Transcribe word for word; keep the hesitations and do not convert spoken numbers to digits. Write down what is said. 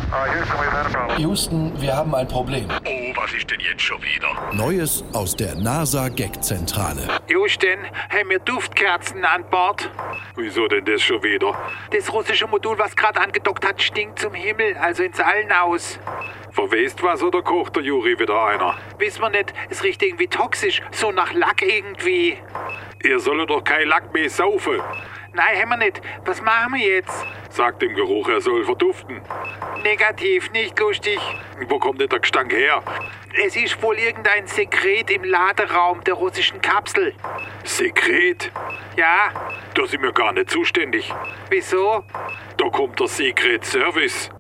Houston, wir haben ein Problem. Oh, was ist denn jetzt schon wieder? Neues aus der NASA-Gag-Zentrale. Houston, haben wir Duftkerzen an Bord? Wieso denn das schon wieder? Das russische Modul, was gerade angedockt hat, stinkt zum Himmel, also ins Allen aus. Verwest was oder kocht der Juri wieder einer? Wissen wir nicht, es riecht irgendwie toxisch, so nach Lack irgendwie. Ihr sollt doch kein Lack mehr saufen. Nein, haben wir nicht. Was machen wir jetzt? Sagt dem Geruch, er soll verduften. Negativ, nicht lustig. Wo kommt denn der Gestank her? Es ist wohl irgendein Sekret im Laderaum der russischen Kapsel. Sekret? Ja? Da sind wir gar nicht zuständig. Wieso? Da kommt der Secret Service.